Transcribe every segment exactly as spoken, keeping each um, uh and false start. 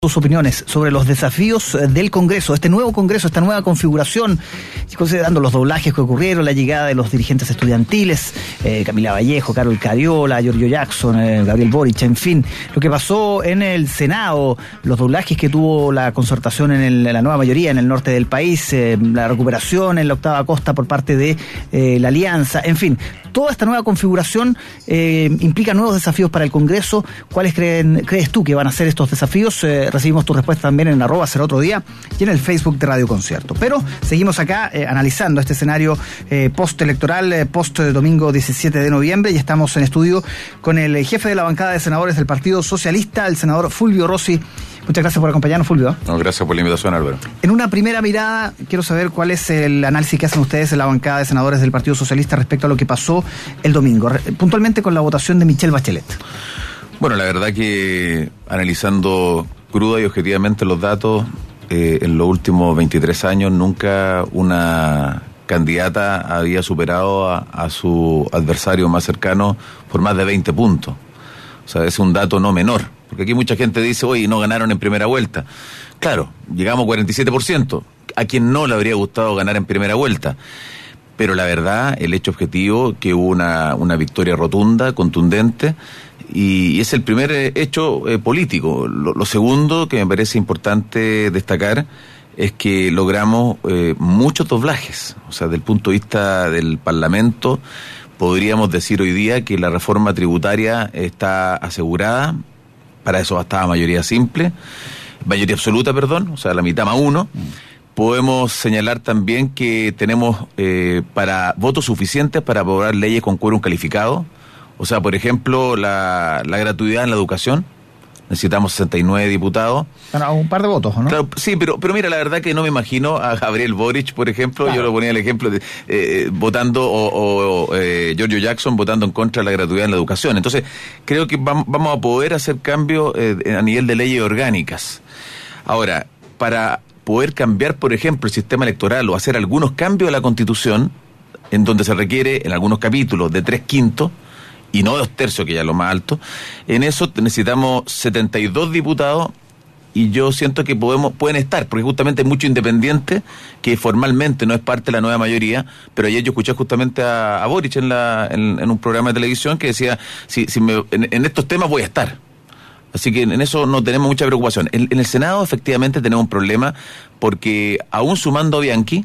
Sus opiniones sobre los desafíos del Congreso, este nuevo Congreso, esta nueva configuración, considerando los doblajes que ocurrieron, la llegada de los dirigentes estudiantiles, eh, Camila Vallejo, Carol Cariola, Giorgio Jackson, eh, Gabriel Boric, en fin, lo que pasó en el Senado, los doblajes que tuvo la concertación en, el, en la nueva mayoría en el norte del país, eh, la recuperación en la octava costa por parte de eh, la Alianza, en fin, toda esta nueva configuración eh, implica nuevos desafíos para el Congreso. ¿Cuáles creen, crees tú que van a ser estos desafíos? Eh, recibimos tu respuesta también en arroba será otro día y en el Facebook de Radio Concierto. Pero seguimos acá eh, analizando este escenario eh, post-electoral, eh, post-domingo diecisiete de noviembre, y estamos en estudio con el jefe de la bancada de senadores del Partido Socialista, el senador Fulvio Rossi. Muchas gracias por acompañarnos, Fulvio. No, gracias por la invitación, Álvaro. En una primera mirada, quiero saber cuál es el análisis que hacen ustedes en la bancada de senadores del Partido Socialista respecto a lo que pasó el domingo, puntualmente con la votación de Michelle Bachelet. Bueno, la verdad que analizando cruda y objetivamente los datos, eh, en los últimos veintitrés años nunca una candidata había superado a, a su adversario más cercano por más de veinte puntos. O sea, es un dato no menor. Porque aquí mucha gente dice, oye, no ganaron en primera vuelta. Claro, llegamos a cuarenta y siete por ciento. A quien no le habría gustado ganar en primera vuelta. Pero la verdad, el hecho objetivo, que hubo una, una victoria rotunda, contundente, y, y es el primer hecho eh, político. Lo, lo segundo que me parece importante destacar es que logramos eh, muchos doblajes. O sea, desde el punto de vista del Parlamento, podríamos decir hoy día que la reforma tributaria está asegurada. Para eso bastaba mayoría simple, mayoría absoluta, perdón, o sea, la mitad más uno. Podemos señalar también que tenemos eh, para votos suficientes para aprobar leyes con quórum calificado. O sea, por ejemplo, la, la gratuidad en la educación. Necesitamos sesenta y nueve diputados. Bueno, un par de votos, ¿no? Claro, sí, pero pero mira, la verdad que no me imagino a Gabriel Boric, por ejemplo, claro. Yo lo ponía el ejemplo de eh, votando, o, o eh, Giorgio Jackson votando en contra de la gratuidad en la educación. Entonces, creo que vamos, vamos a poder hacer cambios eh, a nivel de leyes orgánicas. Ahora, para poder cambiar, por ejemplo, el sistema electoral o hacer algunos cambios a la Constitución, en donde se requiere, en algunos capítulos, de tres quintos, y no dos tercios, que ya es lo más alto, en eso necesitamos setenta y dos diputados, y yo siento que podemos pueden estar, porque justamente hay mucho independiente que formalmente no es parte de la nueva mayoría, pero ayer yo escuché justamente a, a Boric en, la, en, en un programa de televisión que decía, si, si me, en, en estos temas voy a estar. Así que en eso no tenemos mucha preocupación. En, en el Senado efectivamente tenemos un problema, porque aún sumando a Bianchi,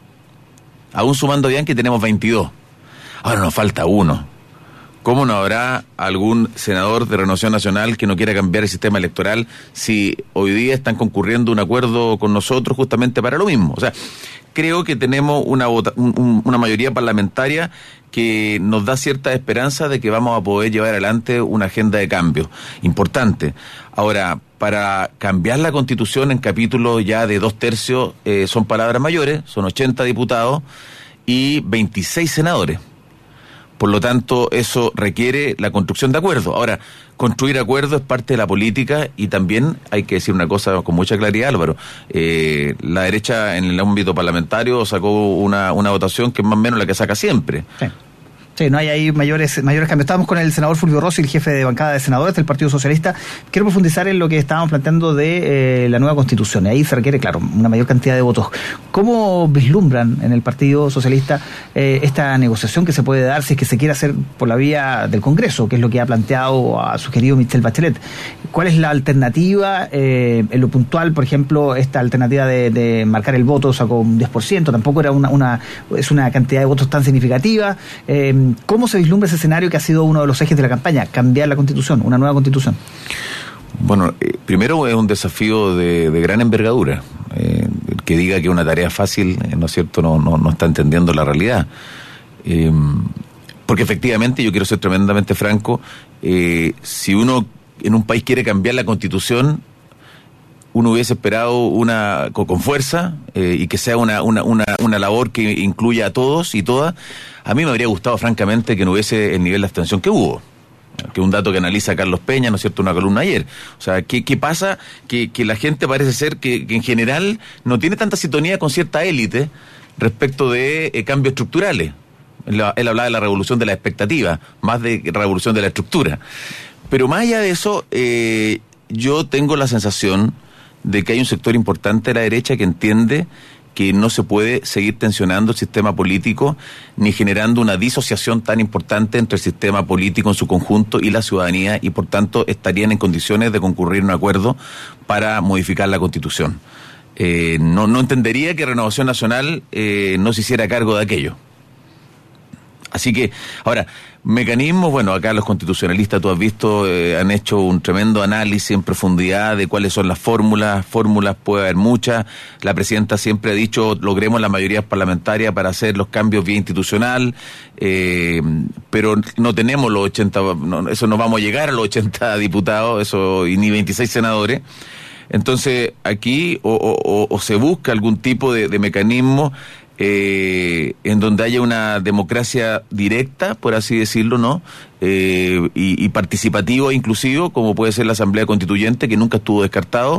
aún sumando a Bianchi tenemos veintidós. Ahora nos falta uno. ¿Cómo no habrá algún senador de Renovación Nacional que no quiera cambiar el sistema electoral si hoy día están concurriendo un acuerdo con nosotros justamente para lo mismo? O sea, creo que tenemos una, vota, un, una mayoría parlamentaria que nos da cierta esperanza de que vamos a poder llevar adelante una agenda de cambio importante. Ahora, para cambiar la Constitución en capítulos ya de dos tercios, eh, son palabras mayores, son ochenta diputados y veintiséis senadores. Por lo tanto, eso requiere la construcción de acuerdos. Ahora, construir acuerdos es parte de la política, y también hay que decir una cosa con mucha claridad, Álvaro. Eh, la derecha en el ámbito parlamentario sacó una, una votación que es más o menos la que saca siempre. Sí. Sí, no hay ahí mayores mayores cambios. Estábamos con el senador Fulvio Rossi, el jefe de bancada de senadores del Partido Socialista. Quiero profundizar en lo que estábamos planteando de eh, la nueva Constitución. Ahí se requiere, claro, una mayor cantidad de votos. ¿Cómo vislumbran en el Partido Socialista eh, esta negociación que se puede dar si es que se quiere hacer por la vía del Congreso, que es lo que ha planteado, ha sugerido Michelle Bachelet? ¿Cuál es la alternativa? Eh, en lo puntual, por ejemplo, esta alternativa de, de marcar el voto sacó un diez por ciento, tampoco era una, una es una cantidad de votos tan significativa. Eh, ¿Cómo se vislumbra ese escenario que ha sido uno de los ejes de la campaña? Cambiar la Constitución, una nueva Constitución. Bueno, eh, primero es un desafío de, de gran envergadura. Eh, el que diga que es una tarea fácil, eh, ¿no es cierto?, no, no, no está entendiendo la realidad. Eh, porque efectivamente, yo quiero ser tremendamente franco, eh, si uno en un país quiere cambiar la Constitución, uno hubiese esperado una con, con fuerza eh, y que sea una, una, una, una labor que incluya a todos y todas. A mí me habría gustado, francamente, que no hubiese el nivel de abstención que hubo. Que es un dato que analiza Carlos Peña, ¿no es cierto?, una columna ayer. O sea, ¿qué, qué pasa? Que, que la gente parece ser que, que en general no tiene tanta sintonía con cierta élite respecto de eh, cambios estructurales. Él, él hablaba de la revolución de la expectativa, más de revolución de la estructura. Pero más allá de eso, eh, yo tengo la sensación de que hay un sector importante de la derecha que entiende que no se puede seguir tensionando el sistema político ni generando una disociación tan importante entre el sistema político en su conjunto y la ciudadanía, y por tanto estarían en condiciones de concurrir a un acuerdo para modificar la Constitución. Eh, no, no entendería que Renovación Nacional eh, no se hiciera cargo de aquello. Así que, ahora, mecanismos, bueno, acá los constitucionalistas, tú has visto, eh, han hecho un tremendo análisis en profundidad de cuáles son las fórmulas, fórmulas puede haber muchas, la presidenta siempre ha dicho, logremos la mayoría parlamentaria para hacer los cambios vía institucional, eh, pero no tenemos los ochenta, no, eso no vamos a llegar a los ochenta diputados, eso, y ni veintiséis senadores. Entonces, aquí o, o, o se busca algún tipo de, de mecanismo Eh, en donde haya una democracia directa, por así decirlo, ¿no? Eh, y, y participativo e inclusivo, como puede ser la Asamblea Constituyente, que nunca estuvo descartado,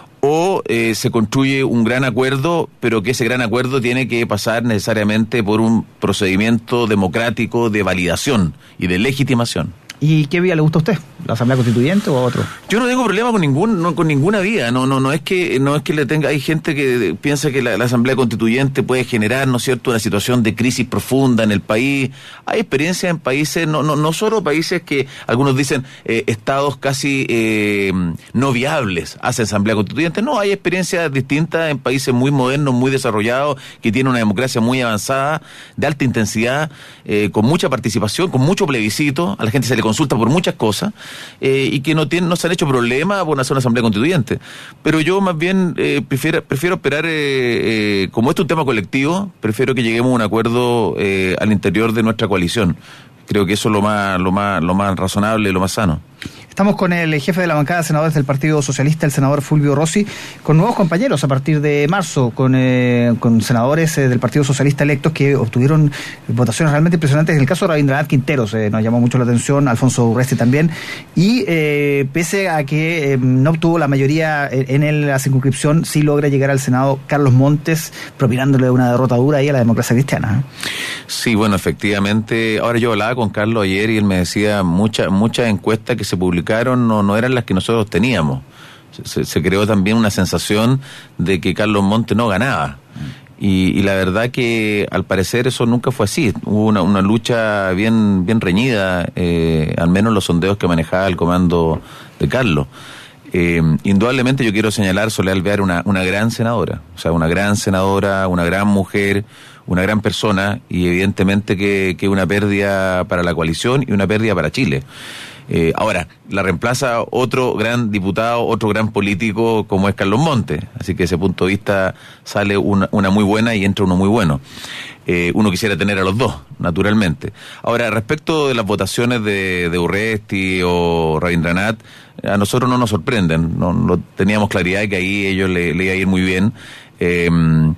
o eh, se construye un gran acuerdo, pero que ese gran acuerdo tiene que pasar necesariamente por un procedimiento democrático de validación y de legitimación. ¿Y qué vía le gusta a usted? ¿La Asamblea Constituyente o otro? Yo no tengo problema con ningún, no, con ninguna vía. No, no, no es que, no es que le tenga. Hay gente que piensa que la, la Asamblea Constituyente puede generar, ¿no es cierto?, una situación de crisis profunda en el país. Hay experiencias en países, no, no, no solo países que algunos dicen eh, estados casi eh, no viables hacen Asamblea Constituyente. No, hay experiencias distintas en países muy modernos, muy desarrollados, que tienen una democracia muy avanzada, de alta intensidad, eh, con mucha participación, con mucho plebiscito. A la gente se le consulta por muchas cosas, eh, y que no tienen, no se han hecho problemas por hacer una Asamblea Constituyente. Pero yo más bien eh, prefiero, prefiero esperar, eh, eh, como esto es un tema colectivo, prefiero que lleguemos a un acuerdo eh, al interior de nuestra coalición. Creo que eso es lo más, lo más, lo más razonable, lo más sano. Estamos con el jefe de la bancada de senadores del Partido Socialista, el senador Fulvio Rossi, con nuevos compañeros a partir de marzo, con, eh, con senadores eh, del Partido Socialista electos que obtuvieron votaciones realmente impresionantes. En el caso de Rabindranath Quinteros eh, nos llamó mucho la atención, Alfonso Urresti también, y eh, pese a que eh, no obtuvo la mayoría en, en la circunscripción, sí logra llegar al Senado Carlos Montes, propinándole una derrota dura ahí a la democracia cristiana. ¿eh? Sí, bueno, efectivamente. Ahora yo hablaba con Carlos ayer y él me decía muchas muchas encuestas que se publicaron no, no eran las que nosotros teníamos. Se, se creó también una sensación de que Carlos Montes no ganaba. Y, y la verdad que al parecer eso nunca fue así. Hubo una, una lucha bien, bien reñida, eh, al menos los sondeos que manejaba el comando de Carlos. Eh, indudablemente yo quiero señalar Soledad Alvear, una, una gran senadora, o sea, una gran senadora, una gran mujer, una gran persona, y evidentemente que, que una pérdida para la coalición y una pérdida para Chile. Eh, ahora, la reemplaza otro gran diputado, otro gran político como es Carlos Montes, así que desde ese punto de vista sale una, una muy buena y entra uno muy bueno. Eh, uno quisiera tener a los dos, naturalmente. Ahora, respecto de las votaciones de, de Urresti o Rabindranath, a nosotros no nos sorprenden, no, no teníamos claridad de que ahí ellos le, le iba a ir muy bien. Eh,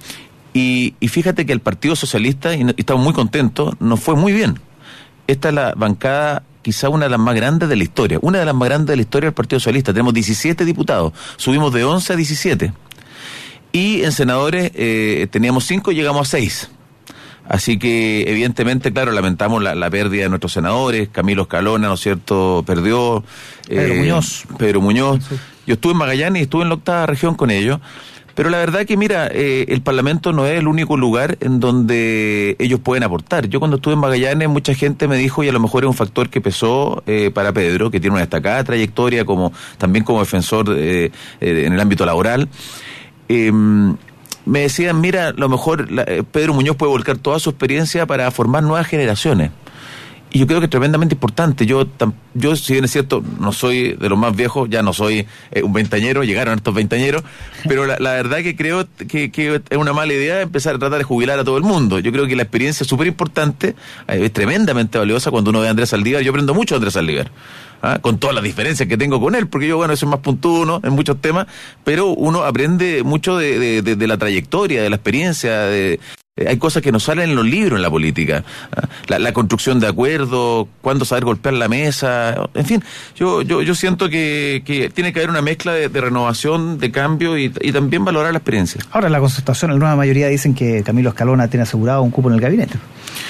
y, y fíjate que el Partido Socialista, y, no, y estamos muy contentos, nos fue muy bien. Esta es la bancada, quizá una de las más grandes de la historia, una de las más grandes de la historia del Partido Socialista. Tenemos diecisiete diputados, subimos de once a diecisiete. Y en senadores eh, teníamos cinco y llegamos a seis. Así que, evidentemente, claro, lamentamos la, la pérdida de nuestros senadores. Camilo Escalona, ¿no es cierto?, perdió. Pedro eh, Muñoz. Pedro Muñoz. Sí. Yo estuve en Magallanes y estuve en la octava región con ellos. Pero la verdad que, mira, eh, el Parlamento no es el único lugar en donde ellos pueden aportar. Yo cuando estuve en Magallanes, mucha gente me dijo, y a lo mejor es un factor que pesó eh, para Pedro, que tiene una destacada trayectoria como también como defensor eh, eh, en el ámbito laboral, eh, me decían, mira, a lo mejor la, eh, Pedro Muñoz puede volcar toda su experiencia para formar nuevas generaciones. Y yo creo que es tremendamente importante. Yo, yo si bien es cierto, no soy de los más viejos, ya no soy eh, un veinteañero, llegaron estos veinteañeros, pero la, la verdad que creo que, que es una mala idea empezar a tratar de jubilar a todo el mundo. Yo creo que la experiencia es súper importante, eh, es tremendamente valiosa cuando uno ve a Andrés Saldívar. Yo aprendo mucho de Andrés Saldívar, ¿ah? Con todas las diferencias que tengo con él, porque yo, bueno, soy más puntudo, ¿no?, en muchos temas, pero uno aprende mucho de, de, de, de la trayectoria, de la experiencia, de... Hay cosas que no salen en los libros en la política. La, la construcción de acuerdos, cuándo saber golpear la mesa, en fin, yo yo yo siento que, que tiene que haber una mezcla de, de renovación, de cambio y, y también valorar la experiencia. Ahora, en la concertación, la nueva mayoría dicen que Camilo Escalona tiene asegurado un cupo en el gabinete.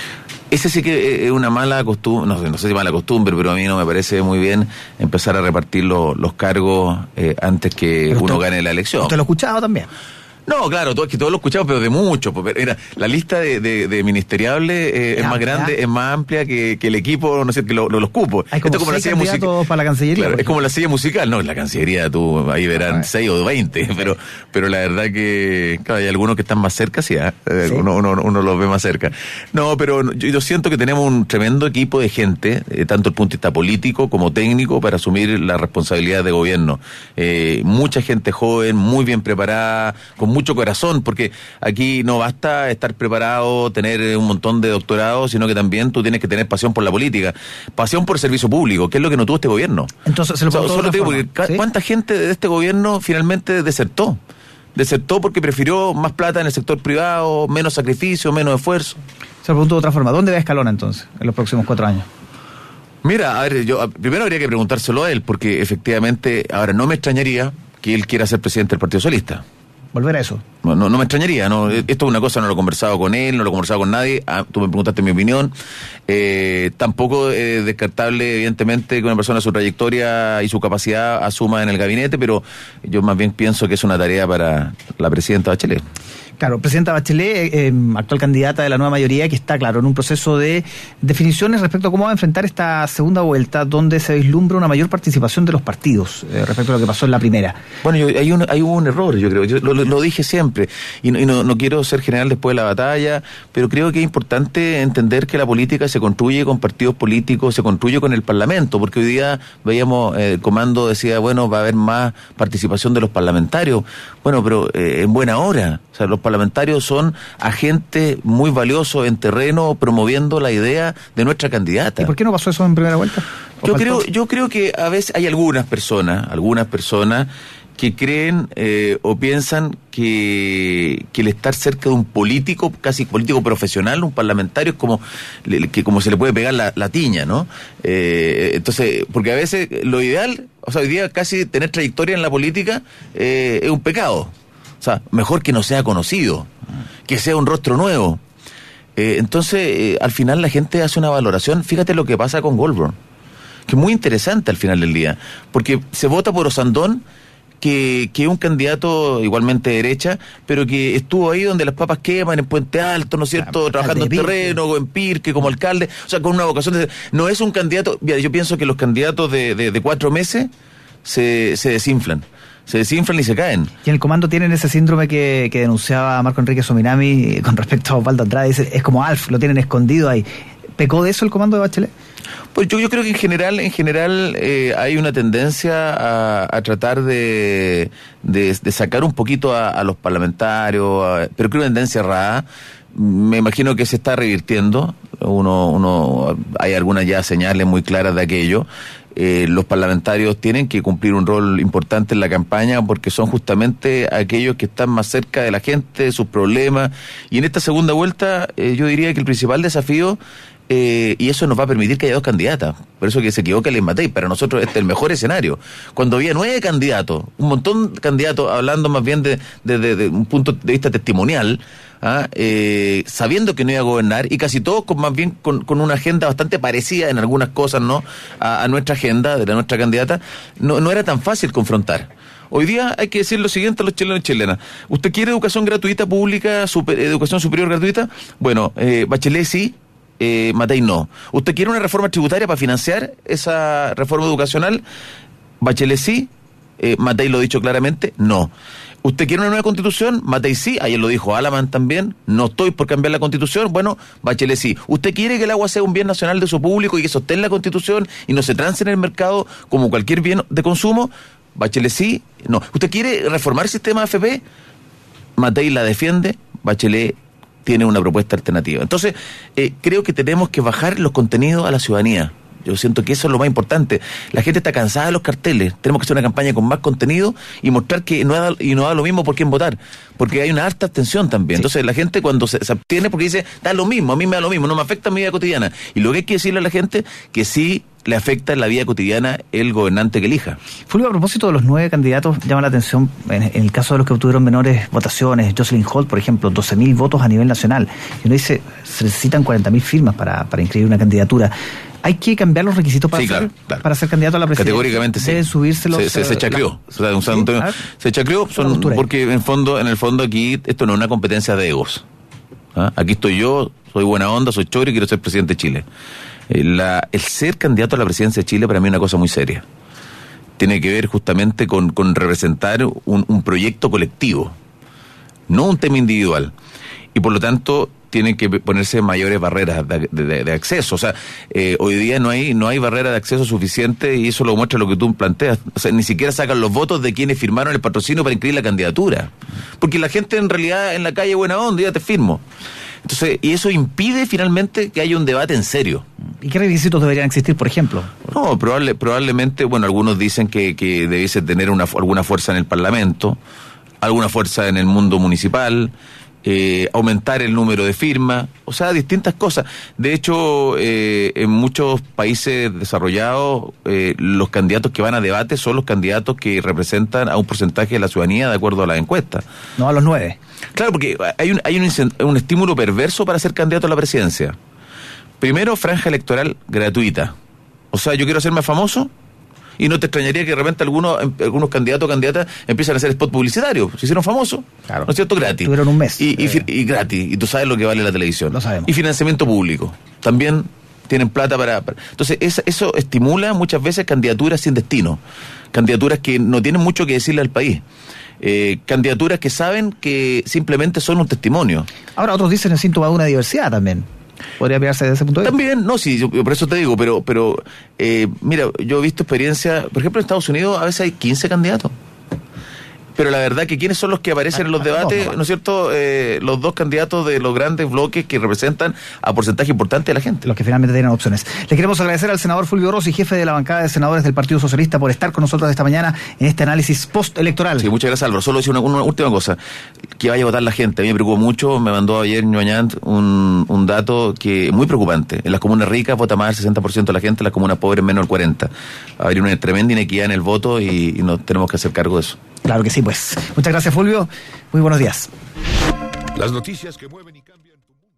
Ese sí que es una mala costumbre, no, no sé si mala costumbre, pero a mí no me parece muy bien empezar a repartir lo, los cargos eh, antes que pero uno usted, gane la elección. ¿Usted lo ha escuchado también? No, claro, todo, es que todos lo escuchamos, pero de mucho. Mira, la lista de, de, de ministeriables eh, es, es más grande, es más amplia que, que el equipo, no sé, que lo, lo, los cupos. Hay como, Esto es como seis la silla musical para la Cancillería. Claro, es como la silla musical, no, la Cancillería tú ahí verán seis o veinte, pero pero la verdad que claro, hay algunos que están más cerca, sí, ¿eh? ¿Sí? Uno, uno, uno los ve más cerca. No, pero yo, yo siento que tenemos un tremendo equipo de gente, eh, tanto el punto de vista político como técnico, para asumir la responsabilidad de gobierno. Eh, mucha gente joven, muy bien preparada, con mucho corazón, porque aquí no basta estar preparado, tener un montón de doctorados, sino que también tú tienes que tener pasión por la política, pasión por el servicio público, que es lo que no tuvo este gobierno. Entonces, se lo o sea, solo te digo, porque ¿sí? ¿Cuánta gente de este gobierno finalmente desertó? Desertó porque prefirió más plata en el sector privado, menos sacrificio, menos esfuerzo. Se lo pregunto de otra forma, ¿dónde va Escalona entonces, en los próximos cuatro años? Mira, a ver, yo primero habría que preguntárselo a él, porque efectivamente, ahora no me extrañaría que él quiera ser presidente del Partido Socialista. ¿Volver a eso? No, no, no me extrañaría, no. Esto es una cosa, no lo he conversado con él, no lo he conversado con nadie. Ah, tú me preguntaste mi opinión. Eh, tampoco es descartable, evidentemente, que una persona de su trayectoria y su capacidad asuma en el gabinete, pero yo más bien pienso que es una tarea para la presidenta Bachelet. Claro, presidenta Bachelet, eh, actual candidata de la nueva mayoría, que está, claro, en un proceso de definiciones respecto a cómo va a enfrentar esta segunda vuelta, donde se vislumbra una mayor participación de los partidos eh, respecto a lo que pasó en la primera. Bueno, yo, hay, un, hay un error, yo creo, yo lo, lo dije siempre, y, no, y no, no quiero ser general después de la batalla, pero creo que es importante entender que la política se construye con partidos políticos, se construye con el Parlamento, porque hoy día veíamos, eh, el comando decía, bueno, va a haber más participación de los parlamentarios, bueno, pero eh, en buena hora. O sea, los parlamentarios son agentes muy valiosos en terreno promoviendo la idea de nuestra candidata. ¿Y por qué no pasó eso en primera vuelta? Yo creo, yo creo que a veces hay algunas personas, algunas personas que creen eh, o piensan que, que el estar cerca de un político, casi político profesional, un parlamentario, es como que como se le puede pegar la, la tiña, ¿no? Eh, entonces, porque a veces lo ideal, o sea, hoy día casi tener trayectoria en la política eh, es un pecado. O sea, mejor que no sea conocido, que sea un rostro nuevo. Eh, entonces, eh, al final la gente hace una valoración. Fíjate lo que pasa con Goldberg, que es muy interesante al final del día, porque se vota por Osandón, que que es un candidato igualmente de derecha, pero que estuvo ahí donde las papas queman, en Puente Alto, ¿no es cierto?, ah, trabajando en terreno, o en Pirque, como alcalde, o sea, con una vocación de... No es un candidato... Mira, yo pienso que los candidatos de, de, de cuatro meses se, se desinflan. Se desinflan y se caen. Y en el comando tienen ese síndrome que, que denunciaba Marco Enrique Sominami con respecto a Osvaldo Andrade. Dice, es como Alf, lo tienen escondido ahí. ¿Pecó de eso el comando de Bachelet? Pues yo, yo creo que en general en general eh, hay una tendencia a, a tratar de, de, de sacar un poquito a, a los parlamentarios, a, pero creo una tendencia errada. Me imagino que se está revirtiendo. Uno, uno, hay algunas ya señales muy claras de aquello. Eh, los parlamentarios tienen que cumplir un rol importante en la campaña porque son justamente aquellos que están más cerca de la gente, de sus problemas. Y en esta segunda vuelta eh, yo diría que el principal desafío, eh, y eso nos va a permitir que haya dos candidatas, por eso que se equivoca les matéis, para nosotros este es el mejor escenario. Cuando había nueve candidatos, un montón de candidatos, hablando más bien de, de, de, de un punto de vista testimonial, ¿ah? eh, sabiendo que no iba a gobernar, y casi todos con más bien con, con una agenda bastante parecida en algunas cosas, ¿no?, a, a nuestra agenda, de la nuestra candidata, no, no era tan fácil confrontar. Hoy día hay que decir lo siguiente a los chilenos y chilenas. ¿Usted quiere educación gratuita, pública, super, educación superior gratuita? Bueno, eh, Bachelet sí, eh, Matei no. ¿Usted quiere una reforma tributaria para financiar esa reforma educacional? Bachelet sí, eh, Matei lo ha dicho claramente, no. ¿Usted quiere una nueva constitución? Matei sí, ayer lo dijo Alamán también, no estoy por cambiar la constitución, bueno, Bachelet sí. ¿Usted quiere que el agua sea un bien nacional de uso público y que sostén la constitución y no se trance en el mercado como cualquier bien de consumo? Bachelet sí, no. ¿Usted quiere reformar el sistema A F P? Matei la defiende, Bachelet tiene una propuesta alternativa. Entonces, eh, creo que tenemos que bajar los contenidos a la ciudadanía. Yo siento que eso es lo más importante. La gente está cansada de los carteles. Tenemos que hacer una campaña con más contenido y mostrar que no da, y no da lo mismo por quién votar. Porque hay una harta abstención también. Sí. Entonces la gente cuando se, se abstiene porque dice, da lo mismo, a mí me da lo mismo, no me afecta a mi vida cotidiana. Y lo que hay que decirle a la gente, que sí le afecta en la vida cotidiana el gobernante que elija. Fulvio, a propósito de los nueve candidatos, llama la atención en, en el caso de los que obtuvieron menores votaciones, Jocelyn Holt, por ejemplo, doce mil votos a nivel nacional. Y uno dice, se necesitan cuarenta mil firmas para, para inscribir una candidatura. ¿Hay que cambiar los requisitos para, sí, claro, ser, claro. para ser candidato a la presidencia? Categóricamente ¿Deben sí. subirse los... Se, se, se chacreó. La, o sea, un, ¿sí? un tema, se chacreó son, porque en, fondo, en el fondo aquí esto no es una competencia de egos. ¿Ah? Aquí estoy yo, soy buena onda, soy chori y quiero ser presidente de Chile. Eh, la, el ser candidato a la presidencia de Chile para mí es una cosa muy seria. Tiene que ver justamente con, con representar un, un proyecto colectivo, no un tema individual. Y por lo tanto tienen que ponerse mayores barreras de, de, de acceso. O sea, eh, hoy día no hay no hay barrera de acceso suficiente y eso lo muestra lo que tú planteas. O sea, ni siquiera sacan los votos de quienes firmaron el patrocinio para inscribir la candidatura. Porque la gente en realidad en la calle buena onda, ya te firmo. Entonces, y eso impide finalmente que haya un debate en serio. ¿Y qué requisitos deberían existir, por ejemplo? No, probable, probablemente, bueno, algunos dicen que, que debiese tener una, alguna fuerza en el Parlamento, alguna fuerza en el mundo municipal, Eh, aumentar el número de firmas, o sea, distintas cosas. De hecho, eh, en muchos países desarrollados, eh, los candidatos que van a debate son los candidatos que representan a un porcentaje de la ciudadanía de acuerdo a las encuestas. No a los nueve. Claro, porque hay un, hay un, un estímulo perverso para ser candidato a la presidencia. Primero, franja electoral gratuita. O sea, yo quiero hacerme famoso, y no te extrañaría que de repente algunos algunos candidatos o candidatas empiezan a hacer spot publicitario. Se hicieron famosos, claro. ¿no es cierto? Gratis. Tuvieron un mes. Y, y, eh. y gratis. Y tú sabes lo que vale la televisión. Lo sabemos. Y financiamiento público. También tienen plata para... para... Entonces, esa, eso estimula muchas veces candidaturas sin destino. Candidaturas que no tienen mucho que decirle al país. Eh, candidaturas que saben que simplemente son un testimonio. Ahora, otros dicen es síntoma de una diversidad también. ¿Podría mirarse desde ese punto de vista? También, no, sí, yo, por eso te digo, pero, pero eh, mira, yo he visto experiencias, por ejemplo en Estados Unidos a veces hay quince candidatos. Pero la verdad que quiénes son los que aparecen en los debates, ¿no es cierto? Eh, los dos candidatos de los grandes bloques que representan a porcentaje importante de la gente. Los que finalmente tienen opciones. Le queremos agradecer al senador Fulvio Rossi, jefe de la bancada de senadores del Partido Socialista, por estar con nosotros esta mañana en este análisis postelectoral. Sí, muchas gracias, Álvaro. Solo decir una, una última cosa. Que vaya a votar la gente. A mí me preocupó mucho, me mandó ayer Ñuañant un, un dato que muy preocupante. En las comunas ricas vota más del sesenta por ciento de la gente, en las comunas pobres menos del cuarenta por ciento. Habría una tremenda inequidad en el voto y, y nos tenemos que hacer cargo de eso. Claro que sí, pues. Muchas gracias, Fulvio. Muy buenos días. Las noticias que mueven y cambian tu mundo.